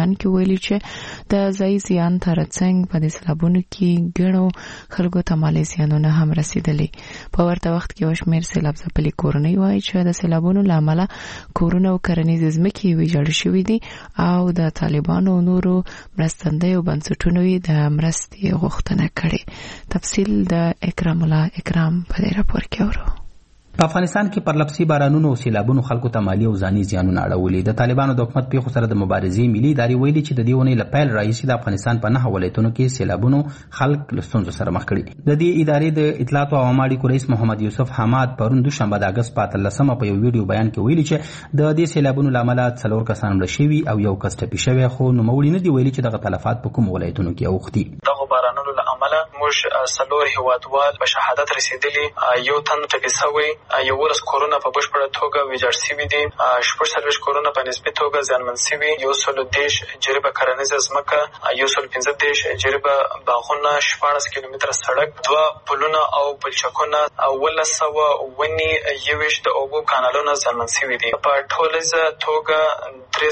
بیان کې ویلي چې د ځای زیان ترڅنګ په دې سیلابونو کې ګڼو خلکو ته مالي زیانونه هم رسیدلي. په ورته وخت کې یو شمېر سیلاب ځپلي کورنۍ وایي چې د سیلابونو له امله کورونه او کرنیزې ځمکې ویجاړې شوي دي او د طالبانو نورو مرستندویو بنسټونو یې د مرستې غوښتنه کړې. تفصیل د اکرام الله اکرام په دې راپور کې اورو. په افغانستان کې پرلپسې بارانونو او سیلابونو خلکو ته مالي او ځاني زیانونه اړولي. د طالبانو د حکومت پیښو سره د مبارزې ملي ادارې ویلي چې د دې اونۍ له پیل راهیسې د افغانستان په 9 ولایتونو کې سیلابونو خلک له ستونزو سره مخ کړي. د دې ادارې د اطلاعات او عامه اړیکو رئیس محمد یوسف حماد پرون دوشنبه د اګست په 13 په یو ویډیو بیان کې ویلي چې د دې سیلابونو له امله 4 کسان مړه شوي او یو کس ټپي شوی، خو نوموړي نه دي ویلي چې دغه تلفات په کوم ولایتونو کې اوښتي. دغه بارانونو له امله موږ 4 هیوادوال په شهادت رسیدلي، یو تن ټپي شوی، 11 کورونه په بشپړه توګه ویجاړ شوي دي، 46 کورونه په نسبي توګه زیانمن شوي، 130 جریبه کرنیزه ځمکه، 115 جریبه باغونه، 14 کیلومتره سړک، 2 پلونه او پلچکونه، 1900 ونې، 21 د اوبو کانالونه زیانمن شوي دي. په ټولیزه توګه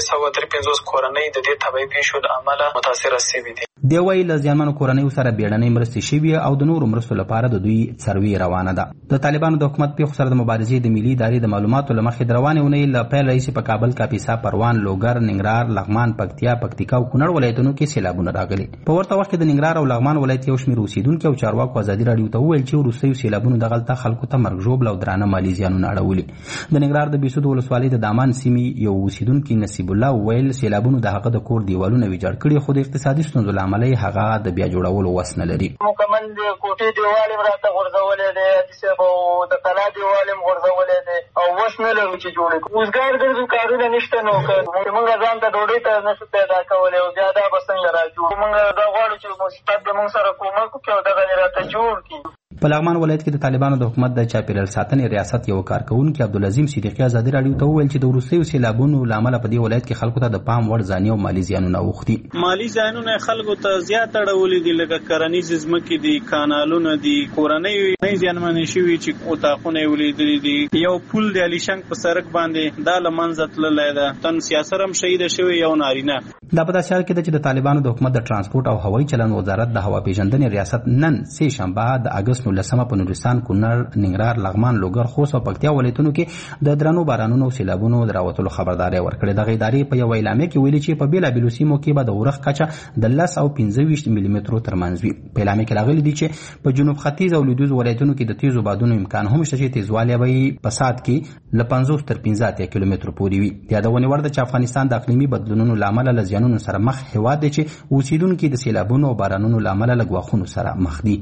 353 کورنۍ د دې طبیعي پیښو له امله متاثره شوي دي. دی وايي له زیانمنو کورنیو سره بیړنۍ مرستې شوي او د نورو مرستو لپاره د دوی سروې روانه ده. د طالبانو د حکومت پیښو سره د مبارزې د ملي ادارې د معلوماتو له مخې د روانې اونۍ له پیل راهیسې په کابل، کاپیسا، پروان، لوګر، ننګرهار، لغمان، پکتیا، پکتیکا او کونړ ولایتونو کې سیلابونه راغلي. په ورته وخت کې د ننګرهار او لغمان ولایت یو شمېر اوسیدونکي او چارواکو ازادي راډیو ته وویل چې وروستیو سیلابونو دغلته خلکو ته مرګ ژوبله او درانه مالي زیانونه اړولي. د ننګرهار د بېسود ولسوالۍ د دامان سیمې یو اوسیدونکي نصیب الله وویل سیلابونو د هغه د کور دیوالونه ویجاړ کړي، خو د اقتصادي ستونزو له امله یې هغه د بیا جوړولو وس نه لري. مکمل د کوټې دیوال یې راته غورځولی دی، او د کلا دیوال یې غورځولی دی او وس نه لرو چې جوړ کړو. اوزګار ګرځو، کارونه نشته، نو موږ ځان ته ډوډۍ ته نشو پیدا کولی او بیا دا به څنګه راجوړ. موږ دا غواړو چې مثبت د موږ سره کومک وکړي او دغه یې راته جوړ کړي. په لغمان ولایت کې د طالبانو د حکومت د چاپیریال ساتنې ریاست یو کارکونکي عبدالعظیم صدیقي ازادي راډیو ته وویل چې د وروستیو سیلابونو له امله په دې ولایت کې خلکو ته د پام وړ ځاني او مالي زیانونه اوښتي. مالي زیانونه خلکو ته زیات اړولي دي، لکه کرنیزې ځمکې دي، کانالونه دي، کورنۍ زیانمنې شوي چې اتاقونه یې ولیدلي دي، یو پل د علیشنګ په سړک باندې دا له منځه تللی ده، تن سیاسر هم شهیده شوی، یو نارینه. دا په داسې حال کې ده چې د طالبانو د حکومت د ترانسپورټ او هوایي چلند وزارت د هوا پیژندنې ریاست نن سه شنبه د اګست 19 په نورستان، کونړ، ننګرهار، لغمان، لوګر، خوست او پکتیا ولایتونو کې د درنو بارانونو او سیلابونو د راوتلو خبرداری ورکړې. دغه ادارې په یو اعلامیه کې ویلي چې په بیلابیلو سیمو کې به د اورښت کچه د 10 او 25 ملي مترو ترمنځ وي. په اعلامیه کې راغلي دي چې په جنوب ختیځ او لویدیځ ولایتونو کې د تیزو بادونو امکان هم شته چې تیزوالی به په ساعت کې له 50 تر 15 کیلومترو پورې وي. یادونه ورده چې افغانستان د اقلیمي بدلونونو له امله له زیانونو سره مخ هیواد دی چې اوسیدونکي د سیلابونو او بارانونو له امله له ګواښونو سره مخ دي.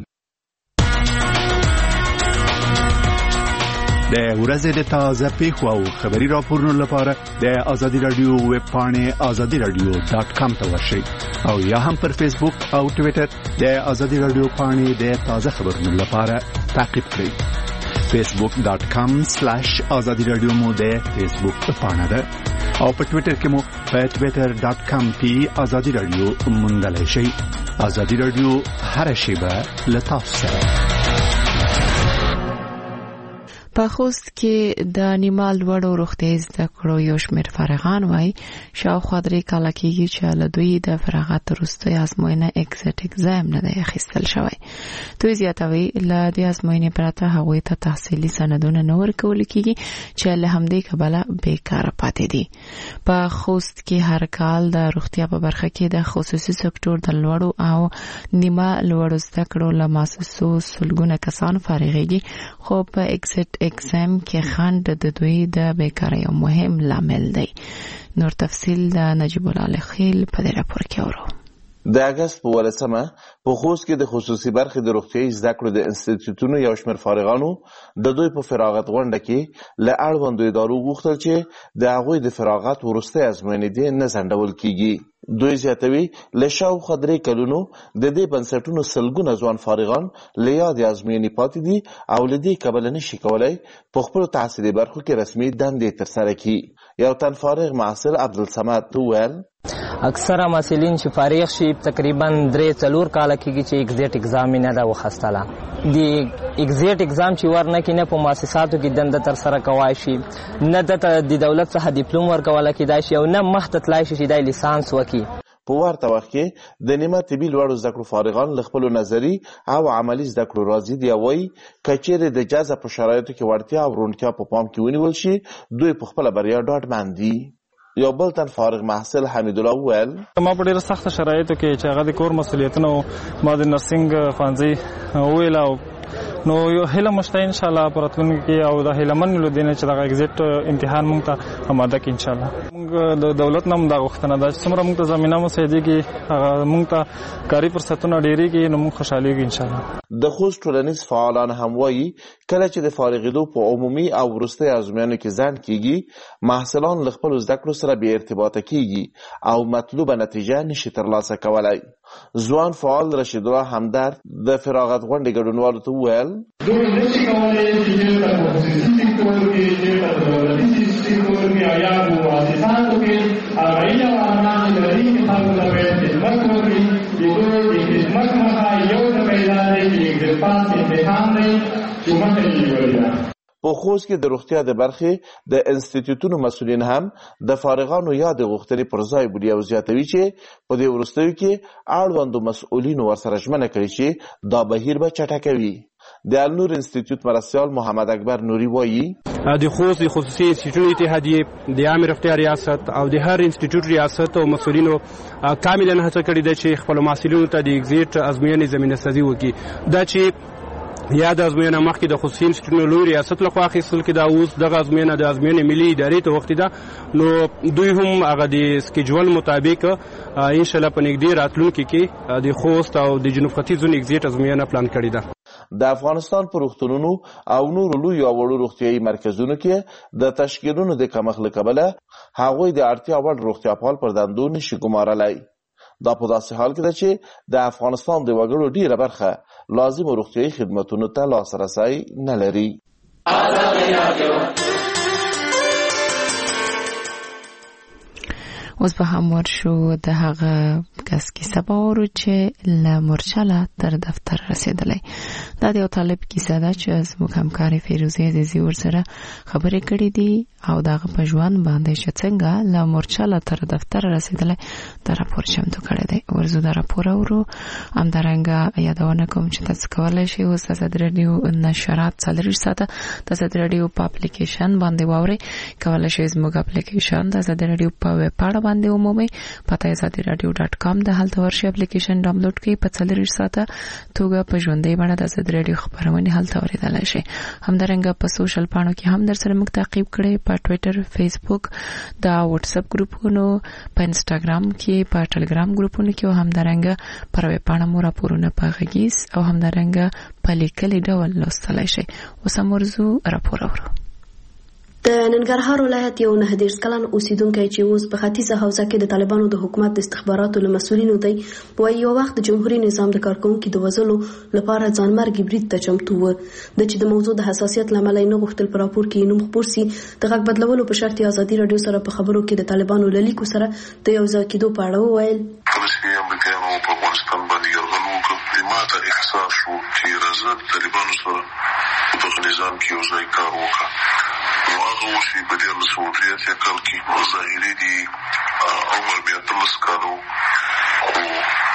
د ورځې د تازه پیښو او خبري راپورونو لپاره د آزادي رادیو ویب پاڼې azadiradio.com ته ورشئ او یا هم پر فیسبوک او ټویټر د آزادي رادیو پاڼې د تازه خبرونو لپاره تعقیب کړئ. facebook.com/azadiradio مو د فیسبوک پاڼه ده او په ټویټر کې مو په twitter.com کې آزادي رادیو موندلای شئ. آزادي رادیو هر شیبه له تاسو سره. په خوست کې د نیمه لوړو روغتیايي زده کړو یو شمېر فارغان وایي شاوخوا 3 کاله کېږي چې له دوی د فراغت وروسته ازموینه اکزیټ اگزام نه دی اخیستل شوی. دوی زیاتوي له دې ازموینې پرته هغوی ته تحصیلي سندونه نه ورکول کېږي چې له همدې کبله بیکاره پاتې دي. په خوست کې هر کال د روغتیا په برخه کې د خصوصي سکتور د لوړو او نیمه لوړو زده کړو له مؤسسو سلګونه کسان فارغېږي، خو په اکزیټ اگزام کې خنډ د دوی د بیکارۍ یو مهم لامل دی. نور تفصیل د نجیب الله خیل په دې راپور کې اورو. د اګست په 18 په خوست کې د خصوصي برخې د روغتیايي زده کړو د انسټیټیوټونو یو شمېر فارغانو د دوی په فراغت غونډه کې له اړوندو ادارو غوښتل چې د هغوی د فراغت وروستۍ ازموینې دې نه ځنډول کیږي. دوی زیاتوي له شاوخوا 3 کلونو د دې بنسټونو سلګونه ځوان فارغان له یادې ازموینې پاتې دي او له دې کبله نشي کولی په خپلو تحصیلي برخو کې رسمي دندې ترسره کړي. یو تن فارغ محصل عبدالصمد وویل اکثره محصلین چې فارغ شي تقریبا 3-4 کاله کېږي چې اکزیټ اگزام نه ده وخستله. د اکزیټ اگزام چې ورنه کې نه په مؤسساتو کې دنده ترسره کوای شي، نه د دولت څخه ډیپلوم ورکول کېدای شي او نه مخ ته تلای شي چې د لیسانس وکړي. په ورته وخت کې د نیمه طبي لوړو زده کړو فارغان له خپلو نظري او عملي زده کړو راضي دي او وایي که چیرې د جذب په شرایطو کې وړتیا او روڼتیا په پام کې ونیول شي دوی په خپله بریا ډاډمند دي. یو بل تن فارغ محصل حمید الله وویل ما په ډېره سخته شرایطو کې چې هغه د کور مسؤلیتونه ما د نرسنګ ښوونځي وویل او نو یو هیله مشته ان شاء الله پر راتلونکي کې او د هیله من لودینه چې دغه ایگزیټ امتحان مونږ ته آماده کړي ان شاء الله. مونږ د دولت نه دا غوښتنه ده چې څومره مونږ ته زمینه مساعدېږي هغه مونږ ته کاري فرصتونه ډېرېږي نو مونږ خوشحالېږو ان شاء الله. د خوست ټولنیز فعالان هم وایي کله چې د فارغېدو په عمومي او وروستۍ ازموینو کې ځنډ کېږي محصلان له خپلو زده کړو سره بې ارتباطه کېږي او مطلوبه نتیجه نشي ترلاسه کولی. ځوان فعال رشید الله همدرد د فراغت غونډې ګډونوالو ته وویل دوی نشي کولی چې چېرته په خصوصي سکتور کې چېرته په دولتي سکتور کې او یا په مؤسساتو کې هغه علم او ارمان لري چې خلکو ته باید خدمت وکړي. د دوی د خدمت مخه یو د پیدا دی چې اګزیټ پاس امتحان دی چې مخه یې نیولې ده. په خوست کې د روغتیا د برخې د انسټیټیوټونو مسؤلین هم د فارغانو یا د غوښتنې پر ځای بولي او زیاتوي چې په دې وروستیو کې اړوندو مسؤلینو ورسره ژمنه کړې چې دا بهیر به چټکوي. د النور انسټیټیوټ مرستیال محمد اکبر نوري وایي د خوست د خصوصي انسټیټیوټونو اتحادیې د عامې روغتیا ریاست او د هر انسټیټیوټ ریاست او مسؤلینو کاملا هڅه کړې ده چې خپلو محصلینو ته د اګزیټ ازموینې زمینه سازي وکړي. دا چې یا د ازموینه مخکې د خصوصي انسټیټیوټونو لوی ریاست لخوا اخیستل کېده اوس دغه ازموینه د ازموینې ملي ادارې ته وختي ده نو دوی هم هغه د سکیجول مطابق انشاءالله په نږدې راتلونکي کې د خوست او د جنوب ختیځ زون اګزیټ ازموینه پلان کړې ده. د افغانستان په روغتونونو او نورو لویو او وړو روغتیایي مرکزونو کې د تشکیلونو د کمښت له کبله هغوی د اړتیا وړ روغتیاپال پر دندو نشي ګمارلی. دا په داسې حال کې ده چې د افغانستان د وګړو ډیره برخه لازمو روغتیایي خدمتونو ته لاسرسی نه لري. اوس به هم ورشو د هغه کس کیسه به اورو چې له مورچله تر دفتر رسېدلی. دا د یو طالب کیسه ده چې زموږ همکارې فیروزې عزیزي ورسره خبرې کړې دي او د هغه په ژوند باندې چې څنګه له مورچله تر دفتر رسېدلی دا راپور چمتو کړی دی. ورځو دا راپور اورو. همدارنګه یادونه کوم چې تاسو کولی شئ اوس د ازادي راډیو نشرات 40 ساعته د ازادي راډیو په اپلیکیشن باندې واورئ. کولی شئ زموږ اپلیکیشن د ازادي راډیو په ویب پاڼه باندې ومومئ. پته azadiradio.com د هلته ورشئ اپلیکیشن ډاونلوډ کړئ. په 40 ساعته توګه په ژوندۍ بڼه د ازادي راډیو خبرونه هلته اوریدلای شئ. همدارنګه په سوشل پاڼو کې هم در سره موږ تعقیب کړئ. په ټویټر، فیسبوک، د واتس اپ ګروپونو، په انسټاګرام کې، په ټلګرام ګروپونو کې او همدارنګه پر ویب پاڼه مو راپورونه په غږیز او همدارنګه په لیکلي ډول لوستلای شئ. اوس هم ورځو راپور اورو. د ننګرهار ولایت یو 19 کلن اوسیدونکی چې اوس په ختیځه حوزه کې د طالبانو د حکومت د استخباراتو له مسؤلینو دی وایي یو وخت د جمهوریت نظام د کارکونکو د وژلو لپاره ځانمرګي برید ته چمتو و. د چې د موضوع د حساسیت له امله نه غوښتل په راپور کې نوم خپور سي. د غږ بدلولو په شرط ازادي راډیو سره په خبرو کې د طالبانو له لیکو سره د یو ځای کېدو په اړه وویل چې امریکایانو په افغانستان باندې یرغل وکړ ما ته احساس شو چې راځه د طالبانو سره په نظام کې یو ځای کار وکړه. نو هغه اوس په 1983 کال کې ظاهري دي عمر بیا 13 کالو خو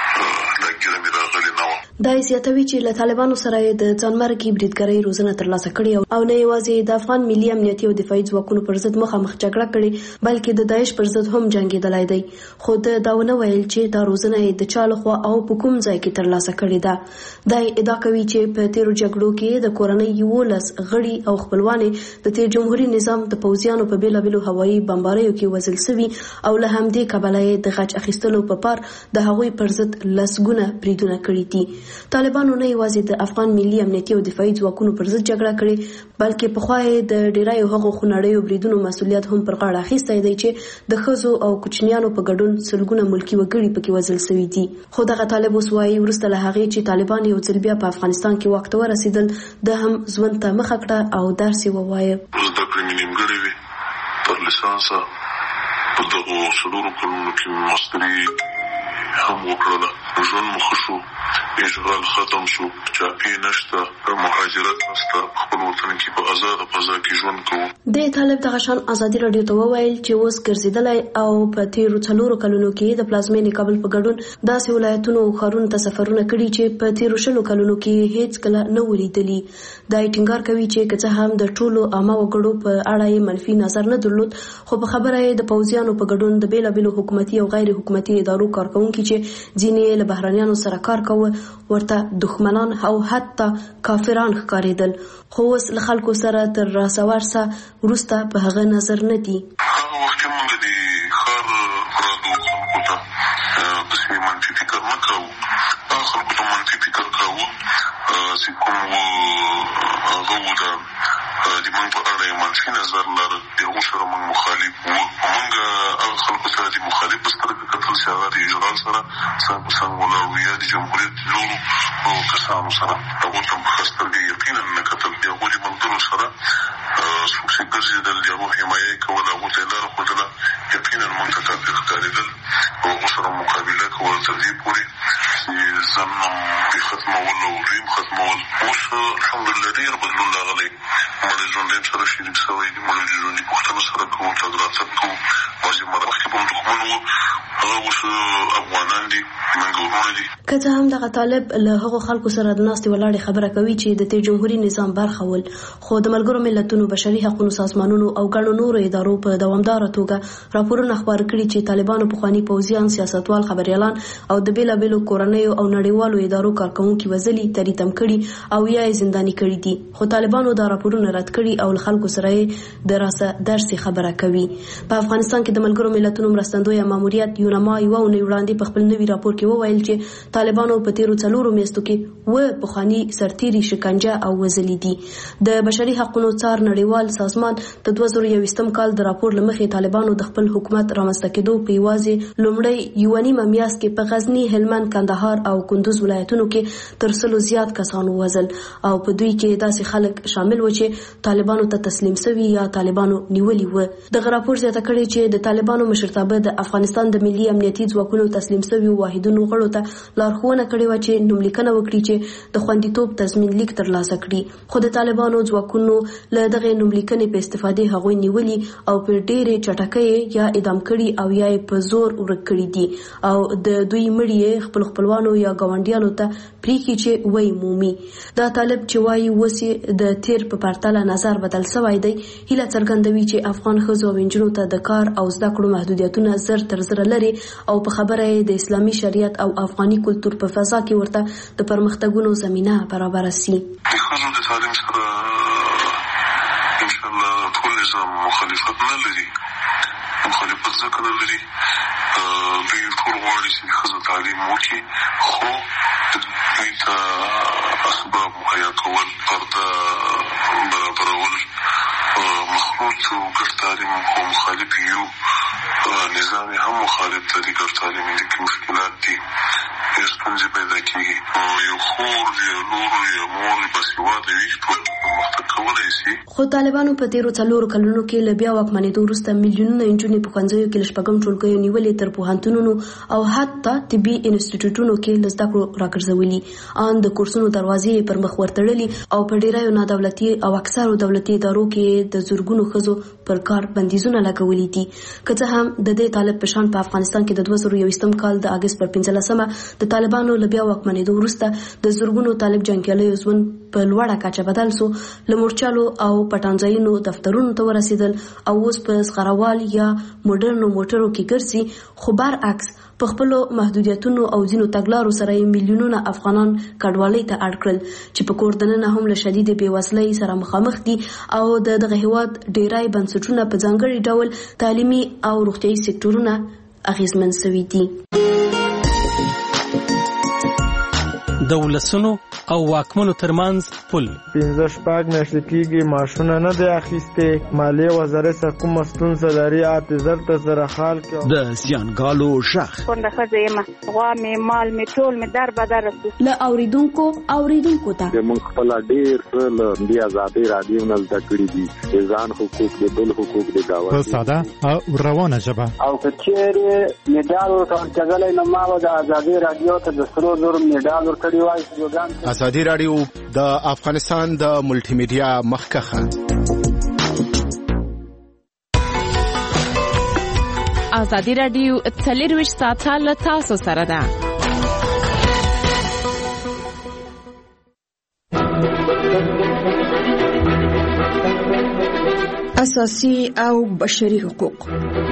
لږ مې راغلی نه و. دا زیاتوي چې له طالبانو سره د ځانمرګي بریدګرۍ روزنه ترلاسه کړې او نه یوازې د افغان ملي امنیتي او دفاعي ځواکونو پر ضد مخامخ جګړه کړې بلکې د داعش پر ضد هم جنګېدلی دی. خو دا ونه ویل چې دا روزنه د چا لخوا او په کوم ځای کې ترلاسه کړې ده. دا ادعا کوي چې په تیرو جګړو کې د کورنۍ 11 غړي او خپلوانې د تیر جمهوریت نظام د پوځیانو په بیلابیلو هوایي بمباریو کې وژل شوي او له همدې کبله د غچ اخیستلو په پار د هغوی پر ضد لسګونه بریدونه کړي دي. طالبانو نه یوازې د افغان ملي امنیتي او دفاعي ځواکونو پر ضد جګړه کړې بلکې پخوا یې د ډیرایو هغو خونړیو بریدونو مسؤلیت هم پر غاړه اخیستی دی چې د ښځو او کوچنیانو په ګډون سلګونه ملکي وګړي پکې وژل شوي دي. خو دغه طالب اوس وایي وروسته له هغې چې طالبان یو ځل بیا په افغانستان کې واک ته ورسېدل د هم ژوند ته مخه کړه او درس یې ووایه. زده کړې مې نیمګړې وې تر لیسانسه په دغو 4 کلونو کې مستري هم وکړله. ژوند مو ښه شو اشغال ختم شو، چاپی نشته، مهاجرت نشته، خپل وطن کې په آزاد فضا کې ژوند کوو. د طالب دغه شان ازادي رادیو ته وویل چې اوس ګرځیدلی او په تیرو 4 کلونو کې د پلازمینې کابل په ګډون داسې ولایتونو او ښارونو ته سفرونه کړي چې په تیرو 20 کلونو کې هیڅ کله نه ولیدلي. دا ټینګار کوي چې که څه هم د ټولو عامه وګړو په اړه یې منفي نظر نه درلود، خو په خبره یې د پوځیانو په ګډون د بیلابیلو حکومتي او غیر حکومتي ادارو کارکونکي چې ځینې له بهرنیانو سره کار کوي ورته دښمنان او حتی کافران ښکارېدل، خو اوس له خلکو سره تر راسوارسه وروسته په هغه نظر نه دي. هغه وخت موږ د ښار پردو خلکو ته داسې منفي فکر نه کوو. هغه خلکو ته منفي فکر کوو چې کوم هغه و د موږ په اړه یې منفي نظر لرل، د هغو سره موږ مخالف وو. موږ هغه خلکو سره د مخالف په سترګه کتل چې هغه د اشغال سره څنګ په څنګ ولاړ وو، یا د جمهوریت نورو کسانو سره هغو ته په ښه سترګه یقینا نه کتل. د هغو د ملګرو سره څوک چې ګرځېدل، د هغو حمایه یې کوله، هغو ته یې لاره ښودله، یقینا موږ ته کافر ښکارېدل او هغو سره مقابله کول تر دې پورې چې ځان یې ختمول او دوی هم ختمول. اوس الحمدلله ډېر بدلون راغلی، موږ د ژوندیم سره شریک شوی دي، موږ د ژوندي پوښتنه سره کوو، تګ راتګ کوو. بعضې مخکې به هم دښمن وو، هغه اوس افغانان دي، موږ ورونه دي. که څه هم دغه طالب له هغو خلکو سره د ناستې ولاړې خبره کوي چې د تیر جمهوري نظام برخه ول، خو د ملګرو ملتونو بشري حقوقو سازمانونو او ګڼو نورو ادارو په دوامداره توګه راپورونه خپاره کړي چې طالبانو پخواني پوځیان، سیاستوال، خبريالان او د بیلابیلو کورنیو او نړیوالو ادارو کارکوونکي وژلي، تریتم کړي او یا یې زنداني کړي دي. خو طالبانو دا راپورونه رد کړي او له خلکو سره یې د راسه درسي خبره کوي. په افغانستان کې د ملګرو ملتونو مرستندوی ماموریت یونما یو اونۍ وړاندې په خپل نوي راپور کې وویل چې طالبانو په تیرو 4 میاشتو کې پخواني سرتیري شکنجه او وژلي دي. د بشري حقوقو څار نړیوال سازمان د 2021 کال د راپور لمخې طالبانو د خپل حکومت رامنځته کېدو په یوازې لومړی یو نیمه میاشت کې په غزنی، هلمند، کندهار او کندوز ولایتونو کې تر 100 زیات کسانو وژل او په دوی کې داسې خلک شامل و چې طالبانو ته تسلیم شوي یا طالبانو نیولي و. دغه راپور زیاته کړي چې د طالبانو مشرتابه د افغانستان د ملي امنیتي ځواکونو تسلیم شوي واحدونو غړو ته لارښوونه کړې وه چې نوملیکنه وکړي چې د خوندیتوب تضمین لیک ترلاسه کړي، خو د طالبانو ځواکونو له دغه نوملیکنې په استفادې هغوی نیولي او په ډېرې چټکۍ یا اعدام کړي او یا په زور ورک کړي دي او د دوی مړي خپل خپلوانو یا ګاونډیانو ته پریږي چې وایي مومي. دا طالب چې وایي اوس د تیر په پرتله نظر بدل شوی دی، هیله څرګندوي چې افغان ښځو او نجونو ته د کار او زده کړو محدودیتونه زر تر زره لري او په خبره یې د اسلامي شریعت او افغاني کلتور په فضا کې ورته د پرمختګونو زمینه برابره سي. د ښځو د تعلیم سره انشاءالله ټول نظام مخالفت نه لري، مخالفت ځکه نه لري دوی ټول غواړي چې ښځو تعلیم وکړي، خو دوی ته اسباب مهیا کول، پرده برابرول، مخلوط او ګډ تعلیم خو مخالف یو، نظام هم مخالف دی. ګډ تعلیم کې مشکلات دي، ستونزې پیدا کېږي. یو خور، یو لور، یو مور باسواده وي، ټول پرمختګ کولی شي. خو طالبانو په تیرو 4 کلونو کې له بیا واکمنېدو وروسته میلیونونه نجونې په ښوونځیو کې له شپږم ټولګیو نیولې تر پوهنتونونو او حتی طبي انسټیټیوټونو کې له زده کړو راګرځولي، ان د کورسونو دروازې پر مخ ورتړلي او په ډیرو نادولتي او اکثرو دولتي ادارو کې د زورګونو ښځو پر کار بندیزونه لګولي دي. که څه هم د دې طالب په شان په افغانستان کې د 2021 کال د اگست پر 15مه د طالبانو له بیا واکمنېدو وروسته د زورګونو طالب جنګیالیو ژوند په لوړه کچه بدل سو، له مورچلو او پټانځایونو دفترونو ته ورسېدل او اوس په زغروال یا موډرنو موټرو کې ګرځي، خو برعکس په خپلو محدودیتونو او ځینو تګلارو سره یې میلیونونه افغانان کډوالۍ ته اړ کړل چې په کور دننه هم له شدید بېوزلۍ سره مخامخ دي او دغه هېواد ډېری بنسټونه په ځانګړي ډول تعلیمي او روغتیایي سکتورونه اغېزمن شوي دي. د ولسونو او واکمنو ترمنځ پل 15 میاشتې کېږي معاشونه نه دی اخیستې، مالیې وزارت څخه کومه ستونزه لري، حافظر ته سره حال کې د زیانګالو شخ کونډه ښځه یم، غوا مې مال مې ټول مې در بدر رسو له اوریدونکو ته موږ خپل ډېر څه له دې ازادۍ راډیو نه زده کړي دي، د ځان حقوق د بل حقوق د دعوت په ساده او روانه ژبه او که چېرې میډال ورکول کېدلی نو ما به د ازادۍ راډیو ته د 3,000 میډال ورکړي نړیوال ویډیوګان. ازادي رادیو د افغانستان د ملټي میډیا مخکخه. ازادي رادیو 24 ساعته له تاسو سره ده. اساسي او بشري حقوق.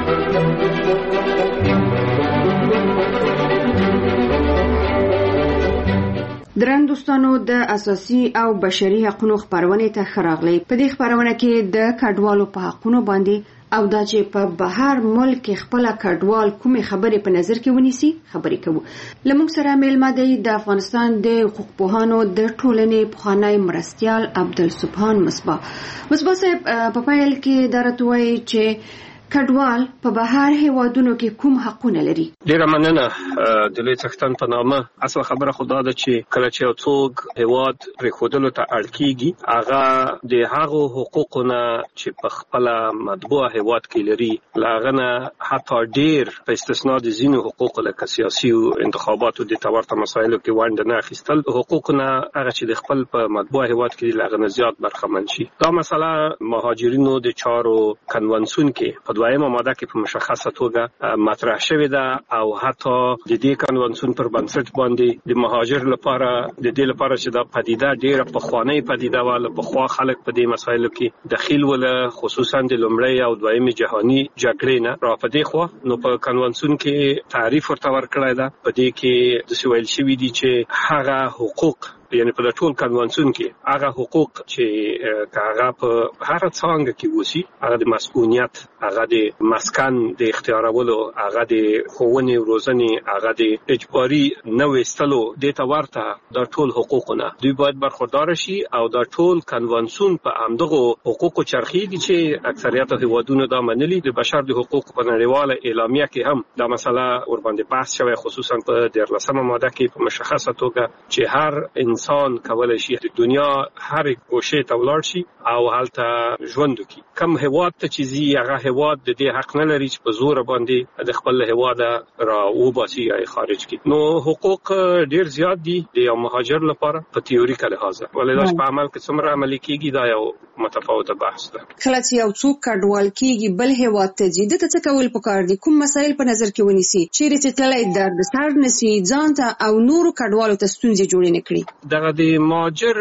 درن دوستانو د اساسي او بشري حقوقو خبرونه ته خراغلي. په دې خبرونه کې د کډوالو په حقوقو باندې او دا چې په بهر ملک خپل کډوال کومې خبرې په نظر کې ونیسي خبرې کوو. لمونږ سره میلمه دی د افغانستان د حقوق پوهانو د ټولنې پخوانی مرستیال عبدالسبحان مصباح. مصباح صاحب په پیل کې درته وایي چې کډوال په بهر هیوادونو کې کوم حقونه لري؟ ډیره مننه د لوی څښتن په نامه. اصل خبره خدا ده چې کله چې یو څوک هیواد پرېښودلو ته اړ کېږي هغه د هغو حقوقونه چې په خپله مطبوعه هیواد کې لري له هغه نه حتی ډیر په استثنا د ځینو حقوقو لکه سیاسي او انتخاباتو د ورته مسایلو کې ونډه نه اخیستل حقوقونه هغه چې د خپل په مطبوعه هیواد کې له هغه نه زیات برخمن شي. دا مسله مهاجرینو د چارو کنونسیون کې دویمه ماده کې په مشخصه توګه مطرح شوې ده او حتی د دې کنونسیون پر بنسټ باندې د مهاجر لپاره د دې لپاره چې دا پدیده ډیره پخوانی پدیده وه پخوا خلک په دې مسایلو کې دخیل ول خصوصا د لومړۍ او دویمې جهاني جګړې نه را پدې خو نو په کنونسیون کې تعریف ورته ورکړی ده. په دې کې د ویل شوي دي چې هغه حقوق یعنی په ټول کنونسیون کې هغه حقوق چې هغه په هر څنګه کې وسی هغه د مسؤلیت هغه د مسکن د اختیارولو هغه د ښوونې او روزنې هغه د اجباري نه وستلو د تورته د ټول حقوقونه دوی باید برخوردار شي او د ټول کنونسیون په همدغه حقوقو چرخي دي چې اکثریت هیوادونو دا منلي. د بشر د حقوقو په نړیواله اعلامیه کې هم دا مسله ور باندې بحث شوی خصوصا په 13مه ماده کې په مشخصه توګه چې هر انسان کولای شي د دنیا هر ګوشه ته ولاړ شي او هلته ژوند وکړي. کم هیواد ته چې زی هغه هیواد د دې حق نه لري چې په زور باندې د خپل هیواد را وباسي یا خارج کړي. نو حقوق ډیر زیات دي د یو مهاجر لپاره په تیوریکل لحاظ، ولې په عمل کې څومره عملي کیږي دا یو متفاوته بحث ده. کله چې یو څوک کډوال کیږي بل هیواد ته ځي د څه کول پکار دي؟ کوم مسایل په نظر کې ونیسي؟ چیرې چې تللی درد سر نسی ځان ته او نورو کډوالو ته ستونزې جوړې نه کړي؟ دغه د مهاجر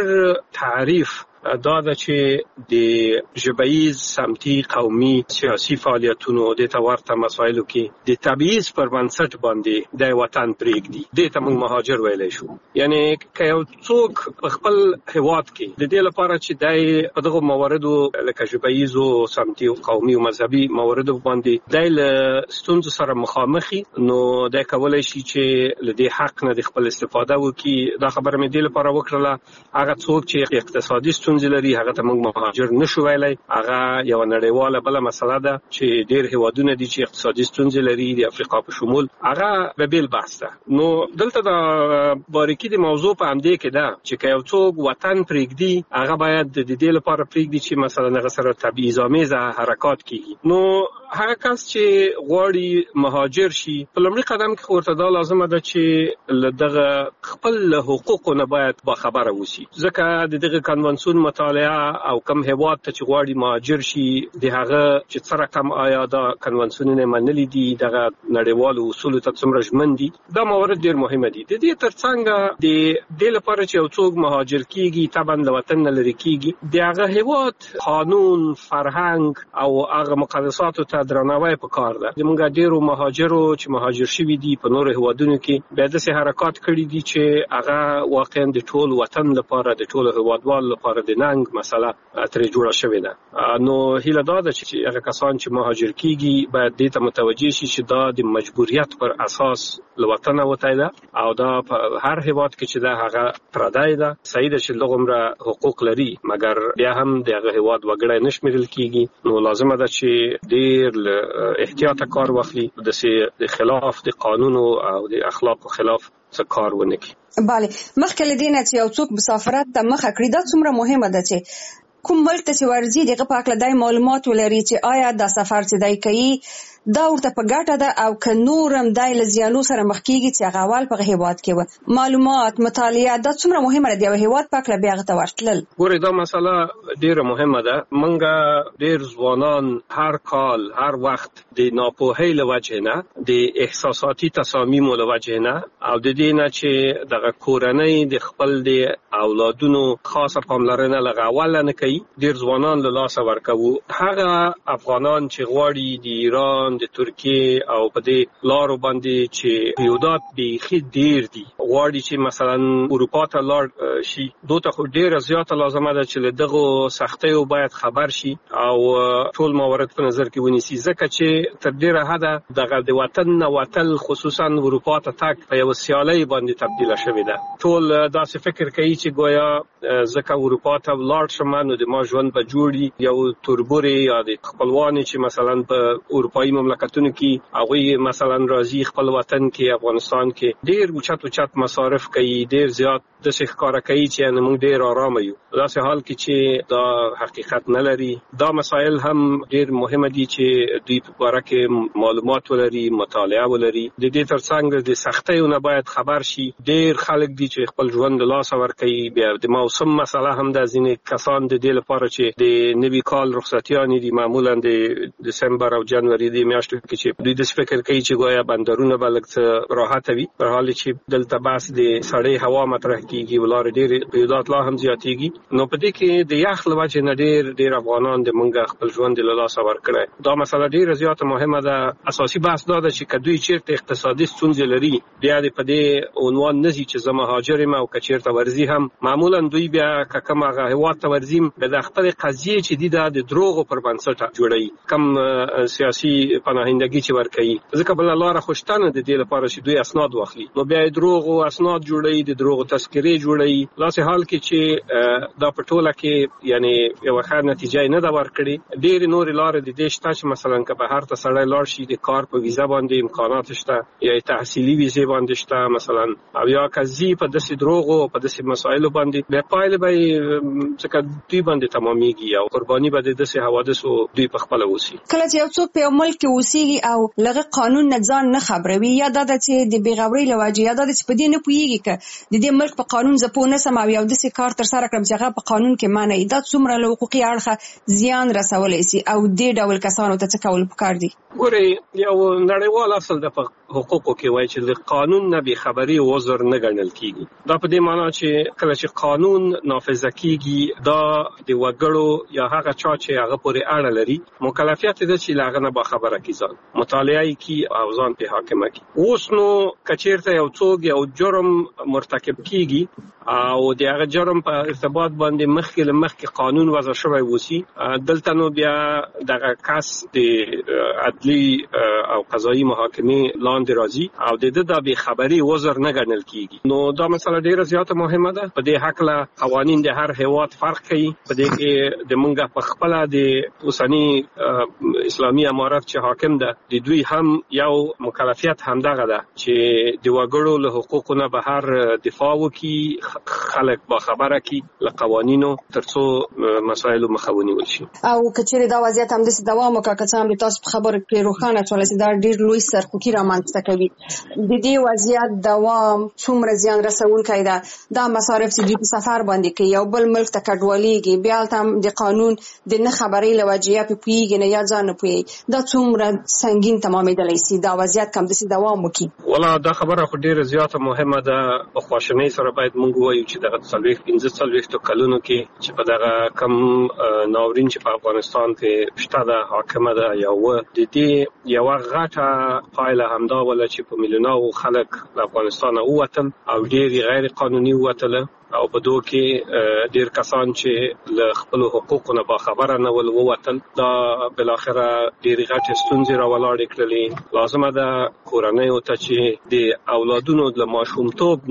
تعریف دا ده چې د ژبیز سمتي قومي سیاسي فعالیتونو د ورته مسایلو کې د تبعیض پر بنسټ باندې د وطن پرېږدي دې ته موږ مهاجر ویلی شو. یعنی که یو څوک په خپل هیواد کې د دې لپاره چې د په دغه مواردو لکه ژبیزو سمتي قومي او مذهبي مواردو باندې د له ستونزو سره مخامخي نو د کولی شي چې له دې حق نه د خپل استفاده وکړي. دا خبره مې دې لپاره وکړله هغه څوک چې اقتصادي ستونزې لري هغه ته موږ مهاجر نشو ویلی. هغه یو نړیواله بله مسله ده چې ډیر هیوادونه دي چې اقتصادي ستونزې لري د افریقا په شمول هغه به بیل بحث ده. نو دلته د باریکي د موضوع په همدې کې ده چې که یو څوک وطن پرېږدي هغه باید د دې لپاره پرېږدي چې مثلا هغه سره تبعیض‌آمیزه حرکات کیږي. نو هغه کس چې غواړي مهاجر شي په لومړي قدم کې ورته دا لازمه ده چې له دغه خپل حقوقو نه باید باخبره وسی، ځکه د دغه کنونسیون مطالعه او کم هیواد ته چې غواړي مهاجر شي د هغه چې څه رقم آیا دا کنونسیونونه منلي دي دغه نړیوالو اصولو ته څومره ژمن دي دا موارد ډیر مهمه دي. د دې ترڅنګ د دې لپاره چې یو څوک مهاجر کیږي طبعا له وطن نه لرې کیږي د هغه هیواد قانون فرهنګ او هغه مقدساتو ته درناوی پکار ده. زموږ ډیرو مهاجرو چې مهاجر شوي دي په نورو هیوادونو کې بیا داسې حرکات کړي دي چې هغه واقعا د ټول وطن لپاره د ټول هیوادوالو لپاره د ننګ مسله ترې جوړه شوې ده. نو هیله دا ده چې هغه کسان چې مهاجر کیږي باید دې ته متوجه شي چې دا د مجبوریت پر اساس له وطنه وتی ده او دا په هر هیواد کې چې دا هغه پردی ده. صحیح ده چې دغومره حقوق لري مګر بیا هم د هغه هیواد وګړی نه شمیرل کیږي. نو لازمه ده چې ډیر احتیاط کار واخلي د خلاف د قانون او د اخلاق خلاف څه کار ونه کړي. bale مخکې له دې نه چې یو څوک مسافرت ته مخه کړی دا څومره مهمه ده چې کوم ملک ته چې ورځي دغه په اړه د معلومات ولري چې آیا دا سفر چې دی کوي دا ورته په ګټه ده او که نورم دای له زیانو سره مخ کیږي چې هغه اول په هیواد کې و. معلومات مطالعه دا څومره مهمه ده د هیواد په اړه بیا غته ورتلل. ګوره دا مسله ډیره مهمه ده. منګه ډیر ځوانان هر کال هر وخت د ناپوهۍ له وجې نه د احساساتي تصامیم له وجې نه او د دې نه چې دغه کورنۍ د خپل د اولادونو خاصه پاملرنه لږ اول نه کوي ډیر ځوانان له لاسه ورکوي. هغه افغانان چې غواړي د ایران د ترکیه او په دې لارو باندې چې پیودات بیخي ډیر دي غواړي چې مثلا اروپا ته لاړ شي دوی ته ډیره زیاته لازمه ده چې له دغه سختیو باید خبر شي او ټول موارد په نظر کې ونیسي ځکه چې تر ډیره حده دغه د وطن نه وتل خصوصا اروپا ته تګ په یو سیالۍ باندې تبدیله شوې ده. ټول داسې فکر کوي چې گویا ځکه اروپا ته لاړ شم نو د ما ژوند به جوړي یو تربوري یا د خپلوانې چې مثلا په اروپایي مملکتونو کې هغه مثلا راځي خپل وطن کې افغانستان کې ډیر اوچت مصارف کوي ډیر زیات د ښکارا کوي چې موږ ډیر آرام یو. داسې حال کې چې دا حقیقت نه لري. دا مسایل هم ډیر مهمه دي چې دوی په اړه کې معلومات ولري مطالعه ولري. د دې ترڅنګ د سختیو نه باید خبر شي. ډیر خلک دي چې خپل ژوند له لاسه ورکوي. بیا د موسم مسله هم د ځینې کسان د دې لپاره چې د نوي کال رخصتیانې دي معمولا د دسمبر او جنوري د میاشتو کې چې دوی د فکر کوي چې گویا بندرونه به لږ راحت وي په حال چې دلته بس د سړې هوا مطرح کیږي ولر ډیر پیودات لا هم زیاتېږي. نو په دې کې د یخ له وجې نه ډیر افغانان د منګه خپل ژوند له لاسه ورکړي. دا مسله ډیره زیاته مهمه ده. اساسي بحث دا ده چې کدوې چیرته اقتصادي ستونزې لري بیا د په دې عنوان نزي چې زما هاجر ما او کچیرته ورزي هم معمولا دوی بیا کمه هوا ته ورزیم د خپل قضیه چې د دروغو پر بنسټ جوړي کم سیاسي پناهندګي چې ورکړي ځکه بل لاره خوشتانه د دې لپاره چې دوی اسناد واخلي نو بیا دروغ او اسناد جوړي د دروغ تذکرې جوړي. لاسه حال کې چې دا پټوله کې یعنی یو ښه نتیجه نه دا ورکړي. ډېر نور لارې د دې شته چې مثلا که به هر ته سړی لاړ شي د کار په ویزا باندې امکانات شته یا تحصیلي ویزه باندې شته مثلا او یا کزي په داسې دروغ او په داسې مسایلو باندې به پایله به څنګه دوی باندې تمامېږي او قرباني به د داسې حوادثو دوی په خپل وسی. کله چې یو څوک په ملک کې اوسېږي او لغه قانون نه ځان نه خبروي یا دا چې د بیغوري لواجی یا دا چې په دې نه پويږي ک د دې ملک په قانون زپو نه سم او یو د کار تر سره کړم چې هغه په قانون کې معنی دا څومره له حقوقي اړخه زیان رسولای شي او دې ډول کسانو ته څه کول پکار دي. ګوري یو نړیوال اصل د حقوقو کې وایي چې د قانون نه بې خبري عذر نه ګڼل کیږي. دا په دې معنی چې کله چې قانون نافذ کیږي دا د وګړو یا هغه چا چې هغه پورې اړه لري مکلفیت دي چې لاغه نه با خبره کیږي مطالعه کی او ځان په حاکمه کی. اوس نو کچیرته یو څوک یو جرم مرتکب کیږي او د هغه جرم په ارتباط باندې مخکې قانون وضع شوی وسی دلته نو بیا دغه کس د عدلی او قضایي محاکمه لاندې راځي او د دې د بې خبري عذر نه ګڼل کیږي. نو دا مسله ډیره زیاته مهمه ده. په دې حق له قوانین د هر هیواد فرق کوي. په دې کې د منګه په خپل د اوسنی اسلامي امارات چې حاکم ده د دوی هم یو مکلفیت هم دغه ده چې د وګړو له حقوقو نه بهر دفاع وکړي خلک با خبره کی له قوانینو ترڅو مسایل مخاوني وشي. او کچېره دا وضعیت هم د دوام وکړه که څنګه تاسو خبر کې روخانه چولې دا ډیر لوی سرخوکي رامنځته کوي. د دې وضعیت دوام څومره زیان رسونکی ده. دا مصارف چې په سفر باندې کوي یو بل ملک ته کډوالېږي بیا هم د قانون د نه خبرې لوجیا په پیږي نه یا ځان نه پوي دا څومره سنگین تمامېدلی سي. دا وضعیت کوم د دوام وکړي. ولا دا خبره خو ډیره زیاته مهمه ده. په خواشنۍ سره باید موږ وایو چې دغه 15 کلونو کې چې په دغه کم ناورین چې په افغانستان کې شته د حاکمه ده یو د دې یو غټه پایله همدا ولا چې په میلیونونو خلک د افغانستان ووتل او ډیر غیر قانوني ووتل او په دوه کې ډیر کسان چې له خپل حقوقو نه با خبره نه ول ووتل. دا بل اخره ډیر غټ ستونزې راولاړې کړلې. لازمه ده کورنۍ او ته چې د اولادونو د ماشومتوب نه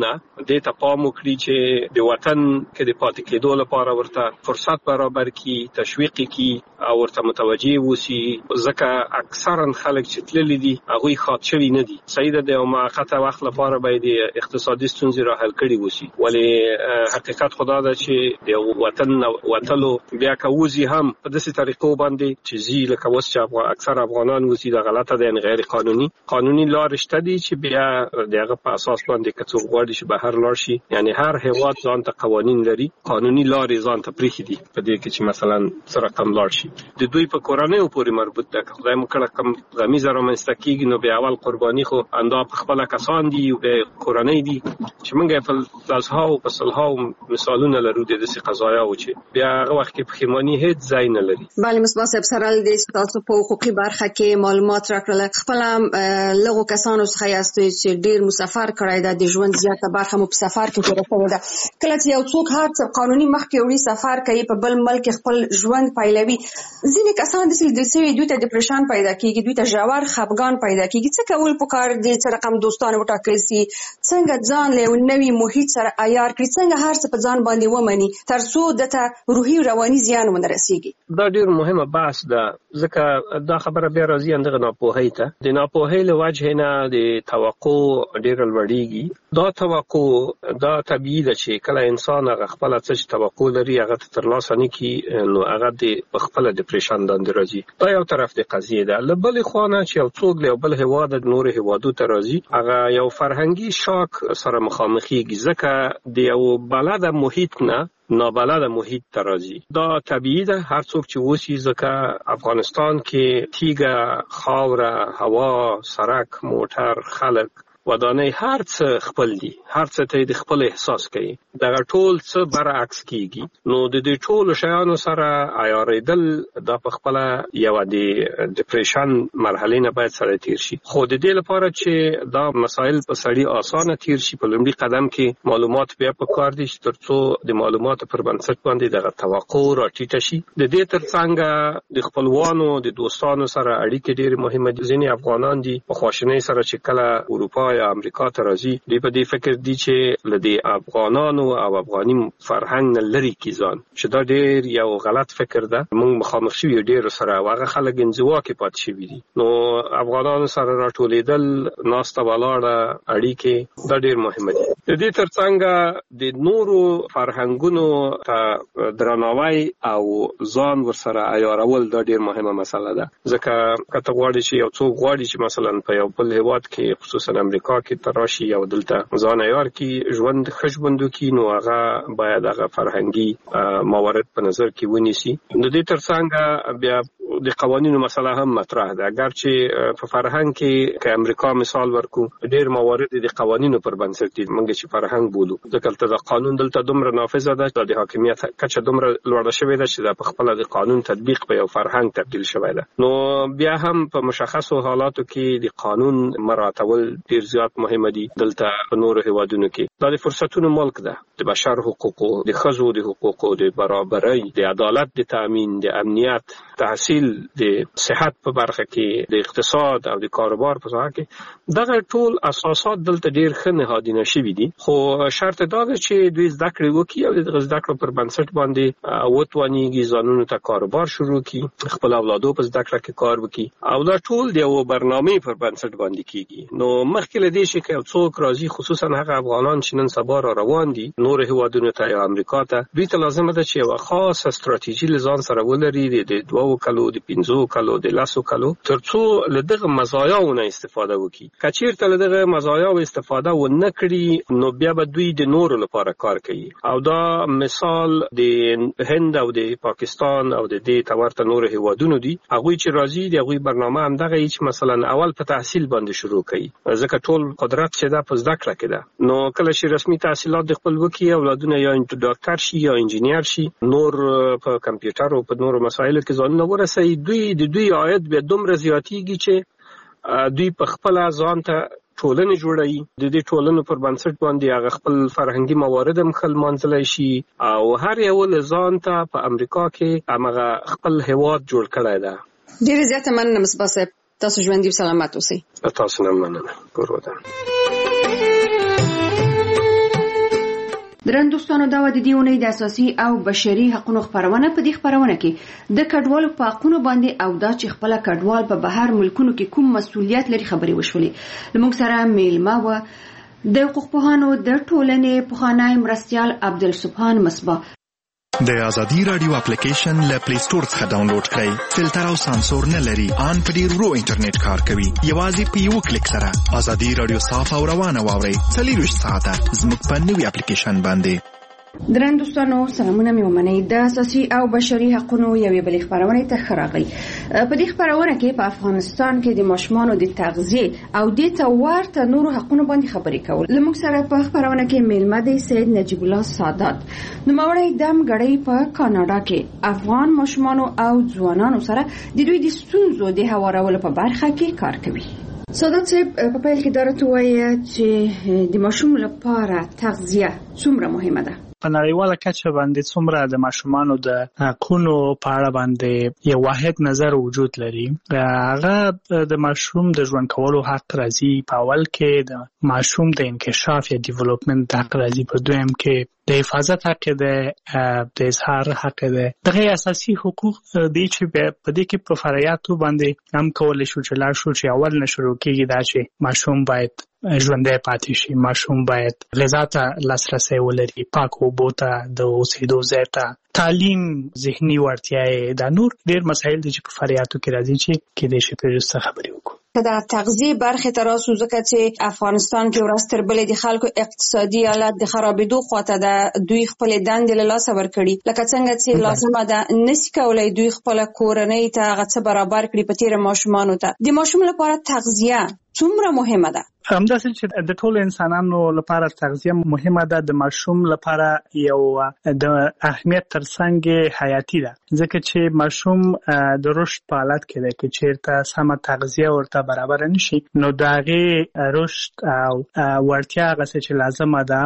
دې ته پام وکړي چې د وطن کې د پاتې کېدو لپاره ورته فرصت برابر کړي، تشویق کړي او ورته متوجي وسی. ځکه اکثرا خلک چې تللي دي هغه خاط شوی نه دي. صحیح ده د موقته وخت لپاره باید اقتصادي ستونزې را حل کړي وسی، ولی حقیقت خدا ده چې د وطن وتلو بیا کوزي هم په داسې طریقو باندې چې زی لکه اوس چې اکثر افغانان وسی د غلطه ده، غیر قانوني لار شته دي چې بیا دغه په اساس باندې کڅوغ غواړي چې بهر لاړ شي. یعنی هر هیواد ځان ته قوانین لري، قانوني لارې ځان ته پریخي دي په دې کې چې مثلا سره کم لاړ شي. د دوی په کورنۍ پورې مربوط ده. خدای مو کړه کم غمیزه رامنځته کیږي نو بیا اول قرباني خو اندا په خپل کسان دي او به کورنۍ دي چې موږ په لاسها او په صلها مثالونه لرو د دې قضایا او چې بیا هغه وخت کې پښیمانی هیڅ ځای نه لري. بله مصباح صاحب سره د تاسو په حقوقي برخه کې معلومات راکړل. خپل لغو کسانو څخه یاست چې ډیر مسافر کړای دا د ژوند زیاته برخه مو په سفر کې تیر کړې ده. کله چې یو څوک هر څه قانوني مخکې وړي سفر کوي په بل ملک خپل ژوند پیلوي، ځینې کسان د سوي دوی ته ډیپریشن پیدا کیږي، دوی ته ژور خفګان پیدا کیږي. څه کول پکار دي چې رقم دوستانه وټاکل سي، څنګه ځان له نوې محیط سره عیار کړي، څنګه هر څه په ځان باندې ومني ترڅو دته روحي رواني زیان ونه رسیږي. دا ډیر مهمه بحث ده، ځکه دا خبره بیا راځي اندغه ناپوهۍ ته. د ناپوهۍ له وجه نه د توقع ډیر لوړیږي. دا توقع دا طبيعي ده چې کله انسان هغه خپل څه توقع لري هغه ترلاسه نه کی نو هغه د خپل ډیپریشن باندې راځي. دا یو طرف د قضیه ده. له بل خوانه چې یو څوک له بل هواد د نور هوادو ته راځي هغه یو فرهنګي شاک سره مخامخېږي، ځکه د یو بلد محیط نه نابلد محیط ترازی. دا طبیعی ده. هر څوک چې وسی ځکه افغانستان کې تیګه، خاوره، هوا، سړک، موټر، خلک ودانې هر څه خپل دي، هر څه ته د خپل احساس کوي. دغه ټول څه برعکس کیږي. نو د دې ټول شیانو سره عیارېدل د په خپل یو د ډیپریشن مرحله نه باید سره تیر شي. خو د دې لپاره چې دا مسایل په سړی اسانه تیر شي په لومړي قدم کې معلومات بیا په کار دي چې ترڅو د معلوماتو پر بنسټ باندې دغه توقع راټیټه شي. د دې ترڅنګ د خپلوانو د دوستانو سره اړیکې ډېر مهمه دي. ځینې افغانان دي په خواشینۍ سره چې کله اروپا یا امریکا ته راځي دوی په دې فکر دي چې لدی افغانانو او افغاني فرهنګ نه لري کیږي، چې دا ډېر یو غلط فکر ده. موږ مخامخ شوی ډېر سره هغه خلک انزوا کې پات شوی دي. نو افغانانو سره راټولېدل، ناسته ولاړه اړیکې دا ډېر مهمه دي. د دې ترڅنګ د نورو فرهنګونو ته درناوی او ځان ورسره عیارول دا ډېر مهمه مسله ده. ځکه کته غواړي چې یو څوک غواړي چې مثلا په یو بل هیواد کې خصوصا امریکا کې تراشي او دلته ځان عیار کې ژوند خښبندو کې نو هغه باید هغه فرهنګي موارد په نظر کې ونیسي. د دې ترڅنګ بیا د قوانینو مسله هم مطرح ده. اگر چې په فرهنګ کې که امریکا مثال ورکو ډېر موارد د قوانینو پر بنسټ دي موږ چې فرهنګ بولو. ځکه د قانون دلته دومره نافذه ده چې د حاکمیت کچه دومره لوړه شوې ده چې د خپل د قانون تطبیق په یو فرهنګ تبدیل شوی ده. نو بیا هم په مشخصو حالاتو کې د قانون مراعاتول ډېر زیات مهمه دي. دلته په نورو هیوادونو کې دا د فرصتونو ملک ده. د بشر حقوقو، د ښځو د حقوقو، د برابرۍ، د عدالت د تامین، د امنیت، تحصیل، د صحت په برخه کې، د اقتصاد او د کاروبار په ځای کې دغه ټول اساسات دلته ډېر ښه نهادینه شوي دي. خو شرط دا ده چې دوی زده کړې وکړي او د زده کړو پر بنسټ باندې وتوانیږي ځانونو ته کاروبار شروع کړي، خپل اولادو په زده کړه کې کار وکړي او دا ټول د یو برنامې پر بنسټ باندې کیږي. نو مخکې له دې چې یو څوک راځي خصوصا هغه افغانان چې نن سبا را روان دي نور هیوادونو ته یا امریکا ته، دوی ته لازمه ده چې یو خاصه ستراتیژي لزان سره ولري د 2 کلو، د 15 کلو، د 10 کلو، ترڅو له دغه مزایاونه استفاده وکړي. کچیرته له دغه مزایاو استفاده ونه کړي نو بیا به دوی د نورو لپاره کار کوي. او دا مثال د هند او د پاکستان او د دې تورته نور هیوادونو دي. هغه چې راځي د هغه برنامه هم دغه چې مثلا اول په تحصیل باندې شروع کوي، ځکه ټول قدرت چې دا په زده کړه کې ده. نو کله چې رسمي تحصیلات د خپل وکي اولادونه یا ډاکټر شي یا انجینیر شي، نور په کمپیوټر او په نورو مسایلو کې ځان ورسوي، دوی عاید به دومره زیاتیږي چې دوی په خپل ځان ته ټولنه جوړوي. د دې ټولنو پر بنسټ باندې هغه خپل فرهنګي موارد هم خپل منځلای شي او هر یو ځان ته په امریکا کې هغه خپل هیواد جوړ کړی دی. ډیر زیات مننه مصباح صاحب، تاسو ژوند دې سلامت اوسئ. تاسو نه مننه. ګور ودان. درندوستانو دا د دې اونۍ د اساسي او بشري حقوقو خبرونه په دې خبرونه کې د کډوالو په حقوقو باندې او دا چې خپل کډوال په بهر ملکونو کې کوم مسؤلیت لري خبرې وشولې. موږ سره میلمه و د حقوقپوهانو د ټولنې پوهانای مرستيال عبدالسبحان مصباح. د ازادي رادیو اپلیکیشن له پلی سٹور څخه ډاونلوډ کړئ. فلټر او سانسور نه لري. ان په ډیر ورو انټرنیټ کار کوي. یوازې په یو کلیک سره ازادي رادیو صاف او روانه واورئ. 24 ساعته زموږ په نوې اپلیکیشن باندې. درندوستانو سلامونه مې ومنئ. د اساسي او بشري حقوقو یوې بلې خبرونه ته خراغلی. په دې خبرونه کې په افغانستان کې د ماشومانو د تغذیه او د ورته نورو حقوقو باندې خبرې کول. لموږ سره په خبرونه کې میلمه دی سید نجیب الله سادات، نوموړی دم غړی په کاناډا کې افغان ماشومانو او ځوانانو سره د دوی د ستونزو د هوارولو په برخه کې کار کوي. سادات صاحب په پیل کې درته وایي چې د ماشوم لپاره تغذیه څومره مهمه ده؟ په نړیواله کچه باندې څومره د ماشومانو د حقوقو په اړه باندې یو واحد نظر وجود لري. هغه د ماشوم د ژوند کولو حق راځي په اول کې، د ماشوم د انکشاف یا ډیولپمنت حق راځي په دویم کې، د حفاظت حق ده، د اظهار حق ده. دغه اساسي حقوق دي چې په دې کې په فرایاتو باندې هم کولای شو چې لا شو چې اول نشو کېږي دا چې ماشوم باید ژوندی پاتې شي، ماشوم باید غذا ته لاسرسی ولري، پاک اوبو ته، د اوسېدو ځای ته، تعلیم، ذهني وړتیاوې، دا نور ډېر مسایل دي چې په فرایاتو کې راځي چې کېدای شي پرې څه خبرې وکړو. د تغذیه برخه تر اوسه ځکه چې افغانستان کې ورستر بلې د خلکو اقتصادي حالت د خرابېدو خواته ده، دوی خپل دندې له لاسه ورکړي، لکه څنګه چې لازمه ده نشي کولای دوی خپل کورنۍ ته هغه څه برابر کړي په تیر ماشومانو ته. د ماشوم لپاره تغذیه څومره مهمه ده؟ همداسې چې د ټولو انسانانو لپاره تغذیه مهمه ده، د ماشوم لپاره یو د اهمیت ترڅنګ حیاتي ده، ځکه چې ماشوم د رشد په حالت کې ده کې چیرته سمه تغذیه ورته برابر نشي نو د هغې رشد او وړتیا هغه څه چې لازمه ده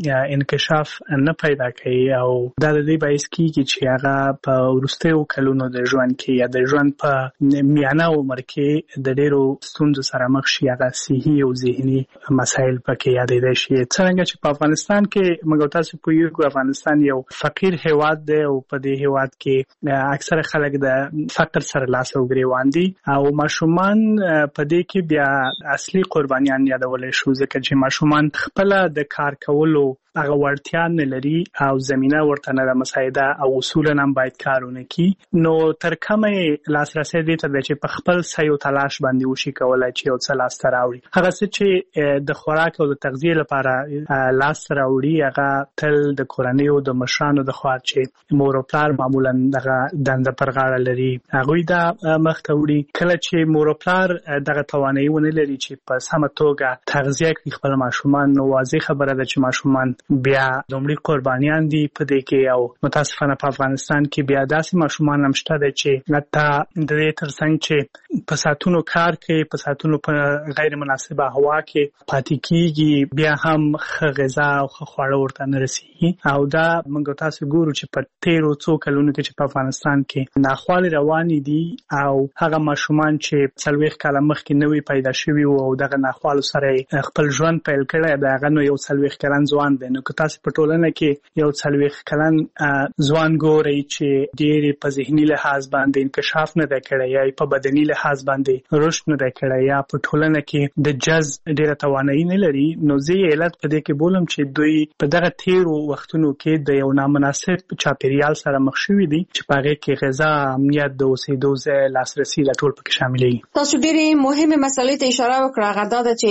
انکشاف نه پیدا کوي، او دا د دې باعث کېږي چې هغه په وروستیو کلونو د ژوند کې یا د ژوند په میانه عمر کې د ډېرو ستونزو سره مخ شي، هغه صحي او ذهني مسایل پکې یادېدای شي. څرنګه چې په افغانستان کې موږ تاسو پوهیږو افغانستان یو فقیر هیواد دی او په دې هیواد کې اکثره خلک د فقر سره لاس او ګریوان دي، او ماشومان په دې کې بیا اصلي قربانیان یادولی شو، ځکه چې ماشومان خپله د کار کولو هغه وړتیا نه لري او زمینه ورته نه ده مساعده، او اصولا هم باید کار ونه کړي. نو تر کومه لاسرسی دې ته چې په خپل سعی او تلاش باندې وشي کولای چې یو څه لاسته راوړي. هغه څه چې د خوراک او د تغذیې لپاره لاسته راوړي هغه تل د کورنیو د مشرانو د خوا چې مور او پلار معمولا دغه دنده پر غاړه لري هغوی دا مخته وړي. کله چې مور او پلار دغه توانایي ونه لري چې په سمه توګه تغذیه کړي خپل ماشومان، نو واضح خبره ده چې ماشومان بیا دومره قربانیان دي په دې کې، او متاسفانه په افغانستان کې بیا داسې ماشومان هم شته چې حتی د دې ترڅنګ چې په ساعتونو کار کوي، په ساعتونو په غیر مناسبه هوا کې پاتې کیږي، بیا هم ښه غذا او ښه خواړه ورته نه رسیږي. او دا موږ تاسو ګورو چې په تیرو څو کلونو کې چې په افغانستان کې ناخوالې روانې دي، او هغه ماشومان چې 40 کاله مخکې نوي پیدا شوي او دغه ناخوالو سره خپل ژوند پیل کړی دی، هغه نو یو 40 کلن ځوان دی. نو که تاسو په ټولنه کې یو 40 کلن ځوان ګورئ چې ډېر په ذهني لحاظ باندې انکشاف نه دی کړی یا په بدني لحاظ باندې رشد نه دی کړی یا په ټولنه کې د جذب ډېره توانایي نه لري، نو زه یې علت په دې کې بولم چې دوی په دغه تیرو وختونو کې د یو نامناسب چاپیریال سره مخ شوي دي چې په هغې کې غذا، امنیت، د اوسېدو ځای، لاسرسي دا ټول پکې شاملېږي. تاسو ډېرې مهمې مسلې ته اشاره وکړه، هغه دا ده چې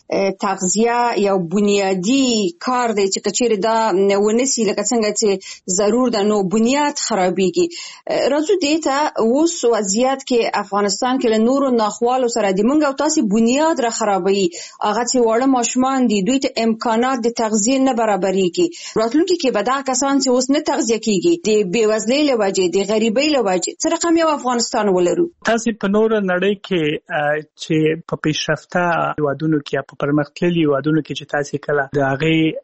تغذیه یو بنیادي کار دی چې کچېرې دا ونسي لکه څنګه چې ضرور ده نو بنیاد خرابېږي. راځو دې ته اوس وضعیت کې افغانستان کې له نورو ناخوالو سره د موږ او تاسو بنیاد را خرابوي، هغه چې واړه ماشومان دي دوی ته امکانات د تغذیه نه برابرېږي. راتلونکي کې به دا کسان چې اوس نه تغذیه کېږي د بېوزلۍ له وجې، د غریبۍ له وجې، څه رقم یو افغانستان ولرو؟ تاسو په نور نړۍ کې چې په پیشرفته هېوادونو کې یا په پرمختللي هېوادونو کې چې تاسو کله د هغې پاملرنې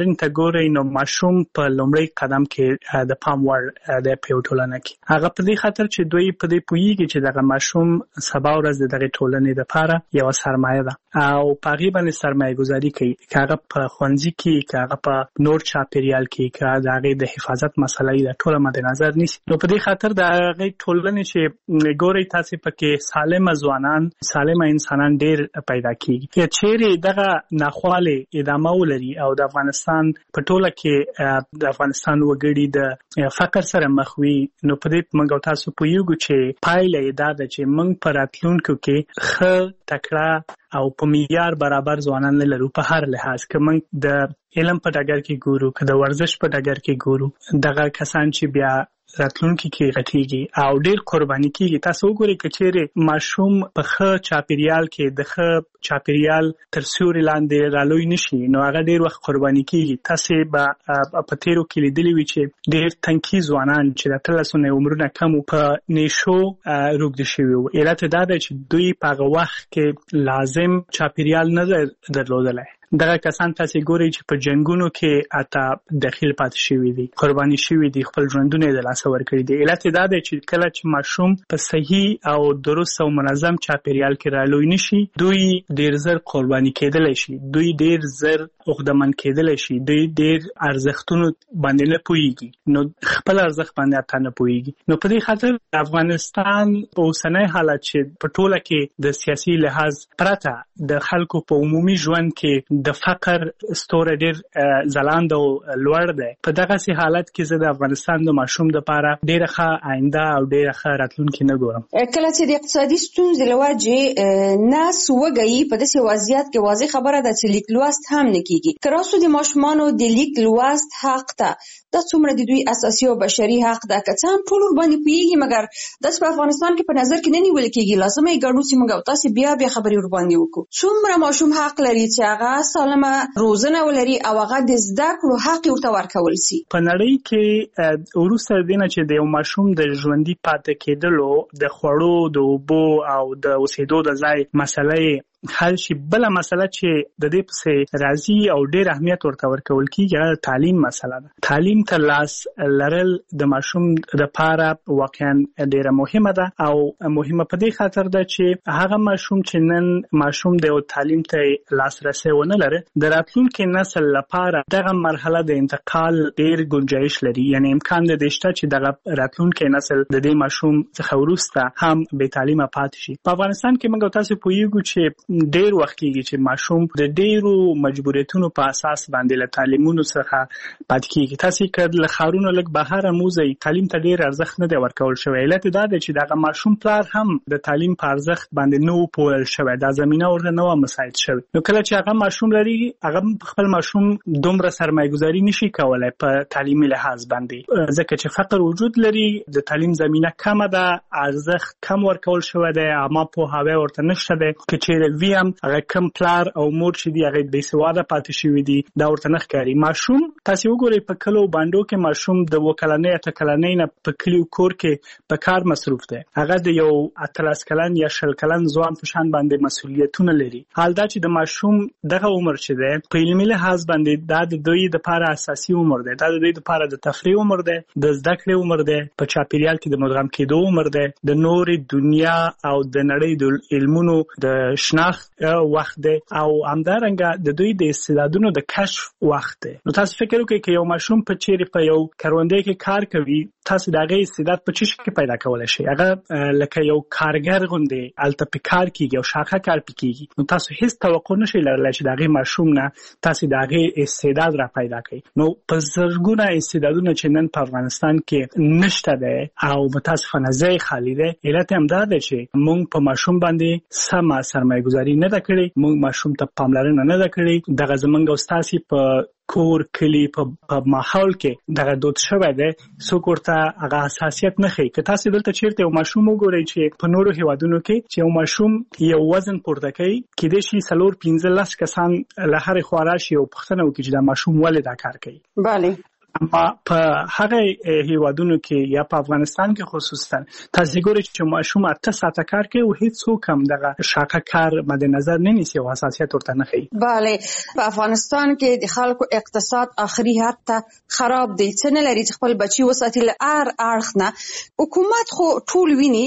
والدین ته ګوري نو ماشوم په لومړی قدم کې د پام وړ د ټولنه کې هغه په دې خاطر چې دوی په دې پوهیږي چې دغه ماشوم سبا ورځ دغه ټولنې لپاره یو سرمایه ده او پاغي باندې سرمایه گذاري کوي کاغه په خوندزي کې کاغه په نور چاپیریال کې کاغه دغه د حفاظت مسلې د ټوله مد نظر نیسي نو په دې خاطر د ټولنې چې ګوري تاسو پکې سالم ځوانان سالم انسانان ډیر پیدا کیږي چیرې دغه ناخواله ادامه ولري او د افغانستان په ټوله کې د افغانستان وګړي د فقر سره مخ وي نو په دې موږ تاسو په یوګو چې پایله دا ده چې موږ پر راتلونکو کې خ تکړه او په معیار برابر ځوانان لرو په هر لحاظ که موږ د علم په ډګر کې ګورو که د ورزش په ډګر کې ګورو دغه کسان چې بیا راتلونکي کې غټيږي او ډیر قرباني کیږي تاسو وګورئ کچېره ماشوم په ښه چاپیریال کې د ښه چاپیریال تر سیوري لاندې رالوي نشي نو هغه ډیر وخت قرباني کیږي تاسو به په تیرو کې لیدلی وي چې ډیر تنکي ځوانان چې د تلسونه عمرونه کم په نشو روغ شوي وو علت دا ده چې دوی په وخت کې لازم چاپیریال نه درلودلای دغه کسان تاسو ګورئ چې په جنگونو کې اته داخل پاتې شوي دي قرباني شوي دي خپل ژوندونه د لاس ورکړي دي علت دا دی چې کله چې ماشوم په صحیح او درست او منظم چاپیریال کې رالوي نشي دوی ډیر زر قرباني کېدلی شي دوی ډیر زر عقدمن کېدلی شي دوی ډیر ارزښتونو باندې نه پوهیږي نو خپل ارزښت باندې اته نه پوهیږي نو په دې خاطر افغانستان په اوسنۍ حالت چې په ټوله کې د سیاسي لحاظ پرته د خلکو په عمومي ژوند کې د فقر ستوره ډیر ځلاند او لوړ دی په دغه سي حالت کې زه د افغانستان د ماشوم لپاره ډیره ښه آینده او ډیره ښه راتلونکي نه ګورم کله چې د اقتصادي ستونزې لوجه ناس وګړي په داسې وضعیت کې واضح خبره ده چې لیک لوست هم نه کیږي کراسو د ماشومانو د لیک لوست حق ته د څومره د دوی اساسي او بشري حق ده که څه هم ټول باندې پیږي مګر د افغانستان کې په نظر کې نه نیول کیږي لازمه یې ګڼو چې موږ تاسو بیا خبرې ور باندې وکړو څومره ماشوم حق لري چې هغه سالمه روزنه ولري او هغه د زده کړو حق ورته ورکول سي په نړۍ کې وروسته دینه چې د یو ماشوم د ژوندۍ پاتې کېدلو د خوړو د اوبو او د اوسېدو د ځای مسلې حل شي بل مسله چې د دې په راضي او ډېر اهمیت ورته ورکول کیږي تعلیم مسله ده تعلیم ته لاس لرل د ماشوم لپاره واقعا ډېره مهمه ده او مهمه په دې خاطر ده چې هغه ماشوم چې نن ماشوم د تعلیم ته لاسرسي ونه لري د راتلونکي نسل لپاره دغه مرحله د انتقال ډېر گنجائش لري یعنی امکان ده چې دغه راتلونکي نسل د دې ماشوم څخه ورسته هم به تعلیمه پاتې شي په افغانستان کې موږ تاسو پوهیږو چې ډیر وخت کېږي چې ماشوم د ډیرو مجبوریتونو په اساس باندې له تعلیمونو څخه پاتې کېږي تاسو کړه له خارونو لګ بهر موزي تعلیم ته ډیر ارزښت نه دی ورکول شوی علت دا دی چې دغه ماشوم پلار هم د تعلیم په ارزښت باندې نو پوهل شوی دا زمينه ورته نو مساعد شوی نو کله چې هغه ماشوم لري هغه خپل ماشوم دومره سرمایه‌گذاری نشي کولای په تعلیمي لحاظ باندې ځکه چې فقر وجود لري د تعلیم زمينه کم ده ارزښت کم ورکول شوی دی اما په هغه ورته نشته ده چې ویم هغه کم پلار او مور چې دی هغه د سواده پاتې شوی دی دا ورته نه ښکاري ماشوم تاسو وګورئ په کلو باندې کې ماشوم د وکلنۍ ته کلنۍ نه په کلیو کور کې په کار مصروف دی هغه د یو اتلس کلن یا شل کلن ځوان په شان باندې مسؤلیتونه لري حال دا چې د ماشوم دغه عمر چې دی په علمي لحاظ باندې دا د دوی لپاره اساسي عمر دی دا د دوی لپاره د تفریح عمر دی د زده کړې عمر دی په چاپیریال کې د مدغم کېدو عمر دی د نورې دنیا او د نړۍ د علمونو د شناخت وخت دی او همدارنګه د دوی د استعدادونو د کشف وخت دی نو تاسو فکر وکړئ چې یو ماشوم په چیرې په یو کاروندې کې کار کوي تاسو دغه استعداد په چی شي پیدا کولای شئ هغه لکه یو کارګر غوندې الته په کار کیږي او شاخه کار کیږي نو تاسو هیڅ توقع نشئ لرلای چې دغه ماشوم نه تاسو دغه استعداد را پیدا کړئ نو په زرګونه استعدادونه چې نن په افغانستان کې نشته ده او متاسفانه ځای خالی ده علت هم دا ده چې موږ په ماشوم باندې سم سرمایه‌گذاری نه کړی موږ ماشوم ته پاملرنه نه کړې دغه زمونږ استادي په کور کلی په ماحول کې دغه دوت شوی دی څوک ورته هغه حساسیت نه ښيي که تاسو دلته چیرته یو ماشوم وګورئ چې په نورو هیوادونو کې چې یو ماشوم یو وزن پورته کوي کېدای شي 4-15 کسان له هرې خوا راشي او پوښتنه وکړي چې دا ماشوم ولې دا کار کوي بله اما په هغه هیوادونو کې یا په افغانستان کې خصوصا تاسو ګورئ چې ماشوم 8 ساعته کار کوي او هیڅ هم دغه شاقه کار مد نظر نه نیسي او حساسیت ورته نه کوي. بله په افغانستان کې د خلکو اقتصاد اخري حد ته خراب دی، څه نه لري چې خپل بچي وساتي. له اړخ نه حکومت خو ټول ویني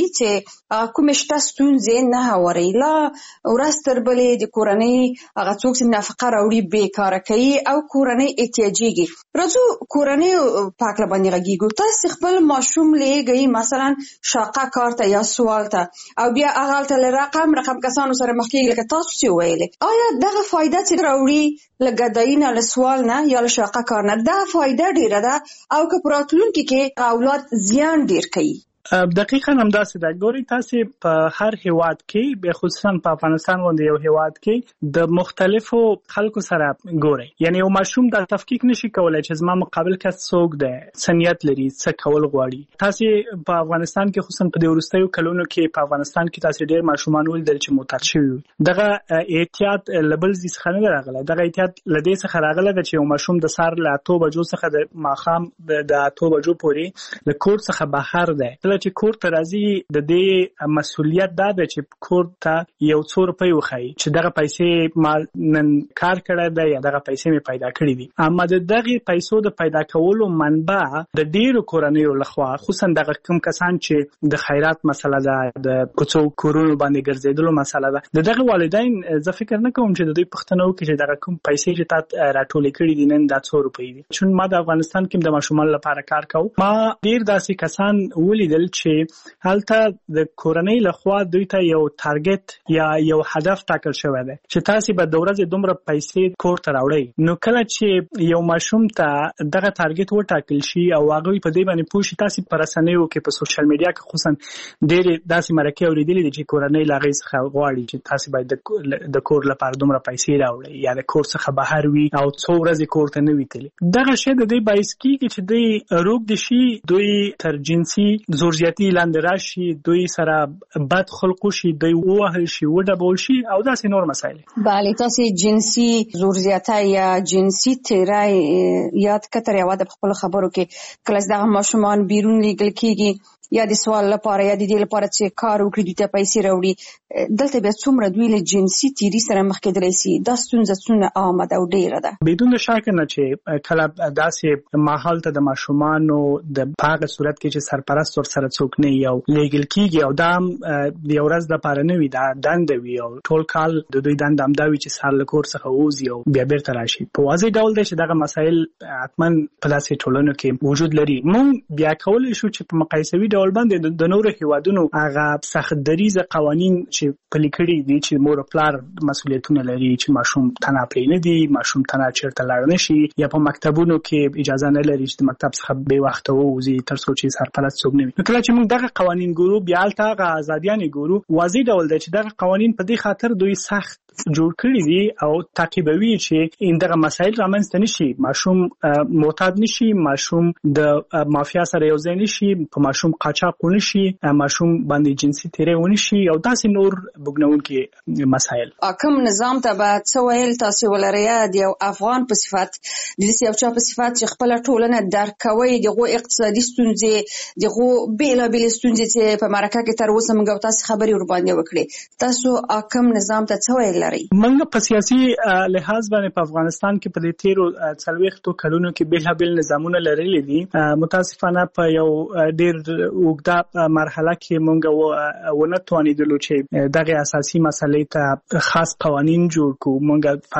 چې کوم شته ستونزې نه هوري، لا ورځ تر بلې د کورنۍ هغه څوک چې نفقه راوړي بیکاره کوي او کورنۍ احتیاجيږي. راځو کورنۍ پاک باندې غږیږو. تاسو خپل ماشوم لګي مثلا شاقه کار ته یا سوال ته او بیا هغه ته رقم کسانو سره مخ کېږي لکه تاسو چې ویلې، آیا دغه فائدہ چې راوړي لګداینه له سوال نه یا له شاقه کار نه دا فائدہ ډیره ده او که پراتلونکو کې اولاد زیان ډیر کوي؟ دقیقاً همداسې ده. ګورئ تاسو په هر هیواد کې به خصوصا په افغانستان باندې یو هیواد کې د مختلفو خلکو سره ګورئ، یعنی یو ماشوم د تفکیک نشي کولای چې زما مقابل کس څوک دی، سنیت لري، څه کول غواړي. تاسو په افغانستان کې خصوصا په وروستیو کلونو کې په افغانستان کې تاسو ډېر ماشومان ولیدل چې معتاد شوي. دغه احتیاط لبل زی څخه نه راغله، دغه احتیاط لدې څخه راغله چې یو ماشوم د سار له 8 بجو څخه د ماخام د 8 بجو پورې له کور څخه بهر دی. چې کور ته راځي د دې مسؤلیت دا ده چې کور ته یو څو روپۍ وخایي چې دغه پیسې ما نن کار کړی دی یا دغه پیسې مې پیدا کړې دي. اما د دغه پیسو د پیدا کولو منبع د ډیرو کورنیو لخوا خصوصا دغه کوم کسان چې د خیرات مسله ده، د کوڅو کورونو باندې ګرځېدلو مسله ده، دغه والدین زه فکر نه کوم چې د دوی پښتنو کې چې دغه کوم پیسې چې تا راټولې کړې دي نن دا څو روپۍ دي. چون ما د افغانستان کې د ماشومان لپاره کار کوم، ما ډیر داسې کسان ولیدل چې هلته د کورنۍ لخوا دوی ته یو ټارګټ یا یو هدف ټاکل شوی دی چې تاسو به د ورځې دومره پیسې کور ته راوړئ. نو کله چې یو ماشوم ته دغه ټارګټ وټاکل شي او هغه په دې باندې پوه شي، تاسو په رسنیو کې په سوشل میډیا کې خصوصا ډېر داسې مرکې اورېدلې دي چې کورنۍ له هغې څخه غواړي چې تاسو باید د کور لپاره دومره پیسې راوړئ یا د کور څخه بهر وي او څو ورځې کور ته نه وي تللی. دغه شی د دې باعث کېږي چې دوی روږدي شي، دوی تر جنسي زورزیاتي لاندې راشي، دوی سره بد خلقو شي، دوی ووهل شي، وډبول شي او داسې نور مسایل. بله تاسو جنسي زورزیاتی یا جنسي تیری یاد کتر یو د خپل خبرو کې کله دغه ماشومان بیرون لیږل کېږي یا د سوال لپاره یا د دې لپاره چې کار وکړي دوی ته پیسې راوړي، دلته بیا څومره دوی له جنسي تیري سره مخ کېدلی شي. دا ستونزه څومره عامه ده او ډېره ده. بدون شک نه چې کله داسې ماحول ته د ماشومانو د هغه صورت کې چې سرپرست ورسره څوک نه یو لیږل کېږي او دا د یو ورځ دپاره نه وي، دا دنده وي او ټول کال د دوی دنده همدا وي چې سهار له کور څخه ووځي او بیا بیرته راشي. په واضح ډول دی چې دغه مسایل حتما په داسې ټولنو کې وجود لري. موږ بیا کولی شو چې په مقایسوي ډول باندې د نورو هیوادونو هغه سخت دریزه قوانین چې پلي کړي دي چې مور او پلار مسؤلیتونه لري چې ماشوم تنها پرې نه دي، ماشوم تنها چیرته لاړ نه شي یا په مکتبونو کې اجازه نه لري چې د مکتب څخه بې وخته ووځي تر څو چې سرپرست څوک نه وي. نو کله چې موږ دغه قوانین ګورو بیا هلته هغه ازادیانې ګورو، واضح ډول دی چې دغه قوانین په دې خاطر دوی سخت جوړ کړي دي او تعقیبوي چې دغه مسایل رامنځته نشي، ماشوم معتاد نشي، ماشوم د مافیا سره یو ځای نشي، په ماشوم قاچاق ونشي، ماشوم باندې جنسي تیری ونشي او داسې نور بوږنونکي مسایل. کوم نظام ته به څه ویل تاسو ولرئ د یو افغان په صفت، د داسې یو چا په صفت چې خپله ټولنه درک کوئ، دغو اقتصادي ستونزې، دغو بېلابېلې ستونزې چې په مرکه کې تر اوسه موږ او تاسو خبرې ورباندې وکړې، تاسو کوم نظام ته څه ویل لرئ؟ موږ په سیاسي لحاظ باندې په افغانستان کې په دې تیرو 40 کلونو کې بېلابېل نظامونه لرلي دي. متاسفانه په یو ډېر اوږده مرحله کې موږ ونه توانېدلو چې دغه اساسي مسلې ته خاص قوانین جوړ کړو. موږ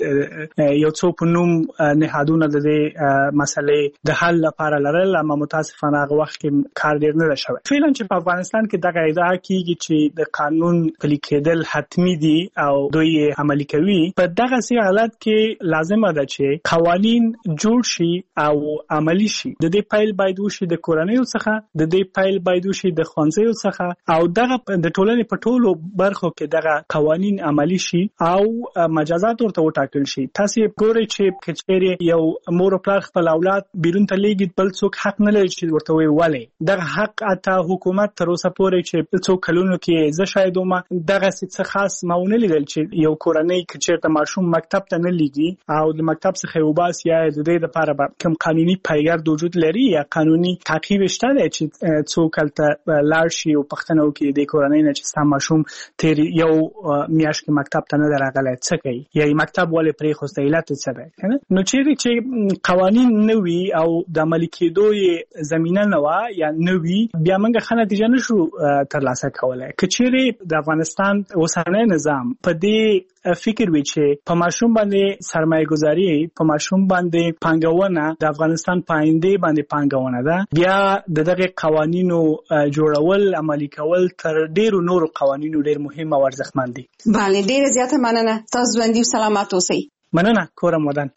فقط یو څو په نوم نهادونه د دې مسلې د حل لپاره لرل، اما متاسفانه هغه وخت کې کار ډېر نه دی شوی. فعلا چې په افغانستان کې دغه ادعا کېږي چې د قانون پلي کېدل حتمي دي او دوی عملي کوي، په دغه سي حالت کې لازمه ده چې قوانین جوړ شي او عملی شي. د دې پیل باید وشي د کورنیو څخه، د دې پیل باید وشي د ښوونځیو څخه او دغه د ټولنې په ټولو برخو کې دغه قوانین عملی شي او مجازات ورته وټاکل شي. تاسو ګورئ چې کچېرې یو مور او پلار خپل اولاد بیرون ته لیږي بل څوک حق نه لري چې ورته وایي ولې دغه حق اته حکومت تر اوسه پورې چې څو کلونو کې زه شاید وم دغه څه خاص ماونه لیدل چې یو کورنۍ کچېرته ماشوم مکتب ته نه لیږي او د مکتب څخه وباس یا د دې لپاره کوم قانوني پیګر وجود لري یا قانوني تعقیب شته چې څوک هلته لاړ شي او پښتنو کې د کورنۍ نه چې ستا ماشوم تیر یو میاشت کې مکتب ته نه راغلی څه کوي یا مکتب ولې پرېښوستی علت څه دی نو چیرې چې قوانین نه وي او د عملي کېدو یې زمینه نه وه یا نه وي بیا موږ ښه نتیجه نشو ترلاسه کولی. که چیرې د افغانستان اوسنی نظام په دې فکر وي چې په ماشوم باندې سرمایه گذاري په ماشوم باندې پانګونه د افغانستان په آینده باندې پانګونه ده بیا دغه قوانینو جوړول عملي کول تر ډیرو نورو قوانینو ډیر مهم او ارزښتمن دي. بله ډیره زیاته مننه. تاسو ژوندي او سلامت اوسئ. مننه. کورم ودان.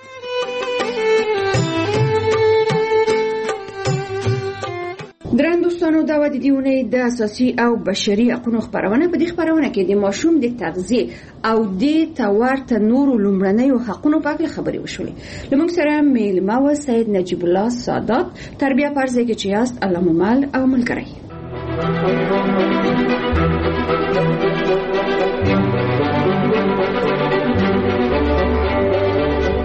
درن دوستانو دا و د دیونه د اساسي او بشري حقوقو خبرونه په دې خبرونه کې د ماشوم د تغذیه او د تورته نورو لومړنیو حقوقو په اړه خبرې وشولې. لمونږ سره میلمه و سید نجیب الله سادات تربیه پرځای کې چې یاست علامه مل او ملګری.